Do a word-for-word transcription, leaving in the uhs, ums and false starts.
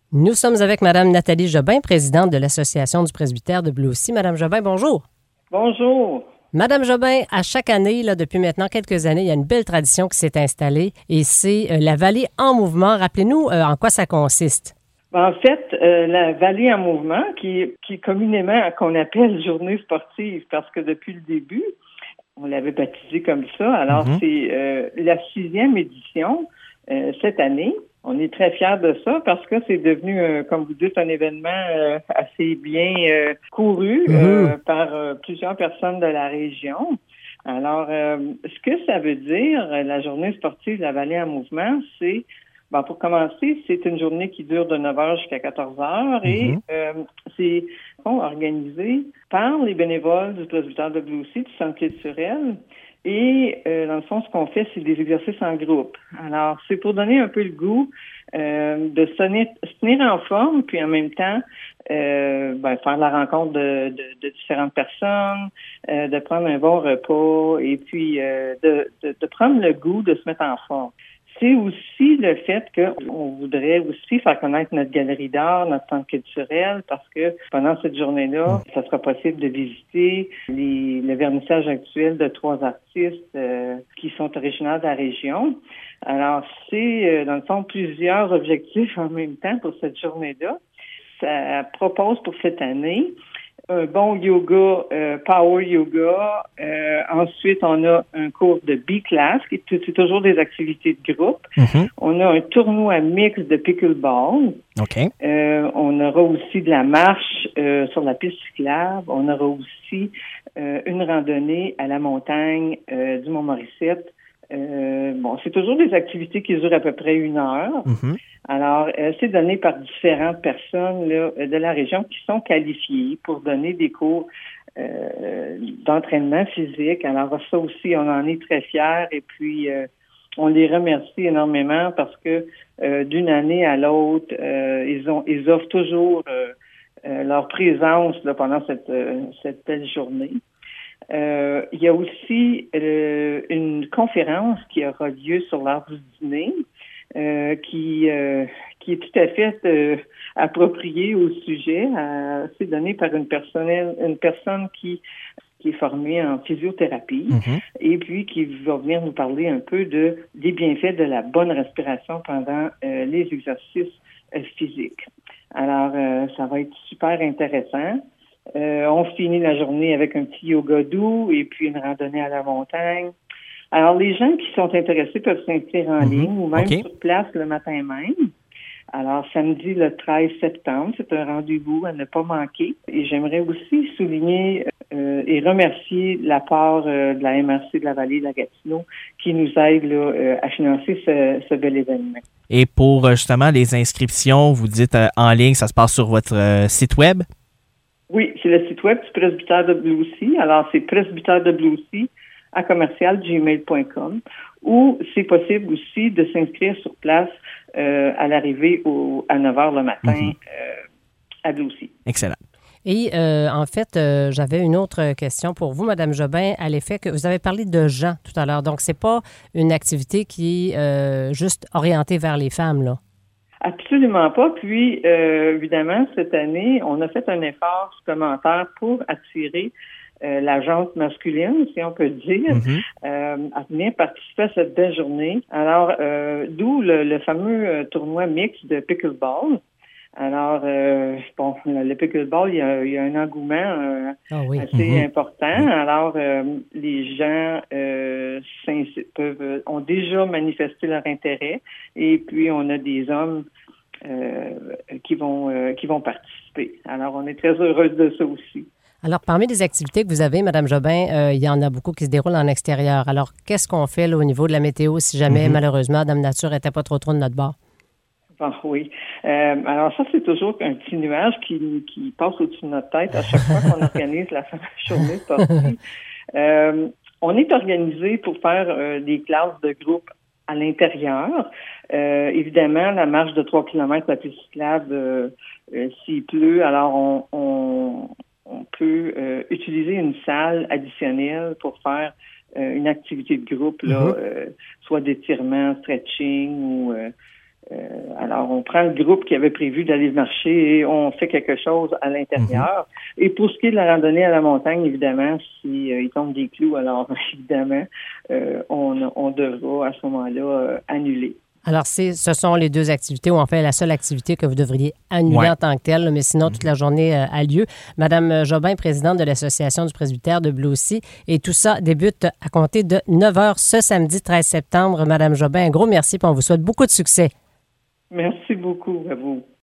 Nous sommes avec Mme Nathalie Jobin, présidente de l'Association du presbytère de Bleucy. Mme Jobin, bonjour. Bonjour. Madame Jobin, à chaque année, là, depuis maintenant quelques années, il y a une belle tradition qui s'est installée et c'est euh, la Vallée en mouvement. Rappelez-nous euh, en quoi ça consiste. En fait, euh, la Vallée en mouvement, qui, qui communément qu'on appelle journée sportive, parce que depuis le début, on l'avait baptisé comme ça. Alors, mm-hmm. c'est euh, la sixième édition euh, cette année. On est très fiers de ça parce que c'est devenu, euh, comme vous dites, un événement euh, assez bien euh, couru mm-hmm. euh, par euh, plusieurs personnes de la région. Alors, euh, ce que ça veut dire, la journée sportive de la Vallée en mouvement, c'est, bon, pour commencer, c'est une journée qui dure de neuf heures jusqu'à quatorze heures et mm-hmm. euh, c'est bon, organisé par les bénévoles du presbytère de Bleucy, du Centre culturel. Et euh, dans le fond, ce qu'on fait, c'est des exercices en groupe. Alors, c'est pour donner un peu le goût euh, de se tenir, se tenir en forme, puis en même temps, euh, ben, faire la rencontre de, de, de différentes personnes, euh, de prendre un bon repas, et puis euh, de, de, de prendre le goût de se mettre en forme. C'est aussi le fait qu'on voudrait aussi faire connaître notre galerie d'art, notre centre culturel, parce que pendant cette journée-là, ça sera possible de visiter les, le vernissage actuel de trois artistes euh, qui sont originaires de la région. Alors, c'est, euh, dans le fond, plusieurs objectifs en même temps pour cette journée-là. Ça propose pour cette année un bon yoga, euh, power yoga. Euh, ensuite, on a un cours de B-class, qui est, c'est toujours des activités de groupe. Mm-hmm. On a un tournoi mix de pickleball. OK. Euh, on aura aussi de la marche euh, sur la piste cyclable. On aura aussi euh, une randonnée à la montagne euh, du Mont-Morissette. Euh, bon, c'est toujours des activités qui durent à peu près une heure. Mm-hmm. Alors, euh, c'est donné par différentes personnes là, de la région qui sont qualifiées pour donner des cours euh, d'entraînement physique. Alors, ça aussi, on en est très fiers et puis euh, on les remercie énormément parce que euh, d'une année à l'autre, euh, ils ont ils offrent toujours euh, euh, leur présence là, pendant cette, euh, cette belle journée. Euh, il y a aussi euh, une conférence qui aura lieu sur l'art du dîner. Euh, qui euh, qui est tout à fait euh, approprié au sujet. Euh, c'est donné par une personne une personne qui qui est formée en physiothérapie mm-hmm. et puis qui va venir nous parler un peu de des bienfaits de la bonne respiration pendant euh, les exercices euh, physiques. Alors euh, ça va être super intéressant. Euh, on finit la journée avec un petit yoga doux et puis une randonnée à la montagne. Alors, les gens qui sont intéressés peuvent s'inscrire en mm-hmm. ligne ou même okay. sur place le matin même. Alors, samedi le treize septembre, c'est un rendez-vous à ne pas manquer. Et j'aimerais aussi souligner euh, et remercier la part euh, de la M R C de la Vallée de la Gatineau qui nous aide là, euh, à financer ce, ce bel événement. Et pour justement les inscriptions, vous dites euh, en ligne, ça se passe sur votre euh, site web? Oui, c'est le site web du presbytère de Bleucy. Alors, c'est presbytère de Bleucy à commercial gmail point com ou c'est possible aussi de s'inscrire sur place euh, à l'arrivée au, à neuf heures le matin mm-hmm. euh, à Bleucy. Excellent. Et euh, en fait, euh, j'avais une autre question pour vous, Mme Jobin, à l'effet que vous avez parlé de gens tout à l'heure. Donc, c'est pas une activité qui est euh, juste orientée vers les femmes, là? Absolument pas. Puis, euh, évidemment, cette année, on a fait un effort supplémentaire pour attirer Euh, la gente masculine, si on peut dire, mm-hmm. euh, à venir participer à cette belle journée. Alors, euh, d'où le, le fameux euh, tournoi mix de pickleball. Alors, euh, bon, le pickleball, il y a, il y a un engouement euh, oh oui. assez mm-hmm. important. Alors, euh, les gens euh, peuvent ont déjà manifesté leur intérêt et puis on a des hommes euh, qui vont euh, qui vont participer. Alors, on est très heureuse de ça aussi. Alors, parmi les activités que vous avez, Mme Jobin, euh, il y en a beaucoup qui se déroulent en extérieur. Alors, qu'est-ce qu'on fait là, au niveau de la météo si jamais, mm-hmm. malheureusement, Dame Nature n'était pas trop trop de notre bord? Bon, oui. Euh, alors ça, c'est toujours un petit nuage qui, qui passe au-dessus de notre tête à chaque fois qu'on organise la journée sportive. Euh, on est organisé pour faire euh, des classes de groupe à l'intérieur. Euh, évidemment, la marche de trois kilomètres à piste cyclable, euh, euh, s'il pleut, alors on... on on peut euh, utiliser une salle additionnelle pour faire euh, une activité de groupe, là, mm-hmm. euh, soit d'étirement, stretching ou euh, Euh, alors, on prend le groupe qui avait prévu d'aller marcher et on fait quelque chose à l'intérieur. Mm-hmm. Et pour ce qui est de la randonnée à la montagne, évidemment, si euh, il tombe des clous, alors évidemment, euh, on, on devra à ce moment-là euh, annuler. Alors, c'est, ce sont les deux activités, ou en fait la seule activité que vous devriez annuler ouais. en tant que telle, mais sinon, toute la journée euh, a lieu. Madame Jobin, présidente de l'Association du presbytère de Bleucy, et tout ça débute à compter de neuf heures ce samedi treize septembre. Madame Jobin, un gros merci, et on vous souhaite beaucoup de succès. Merci beaucoup à vous.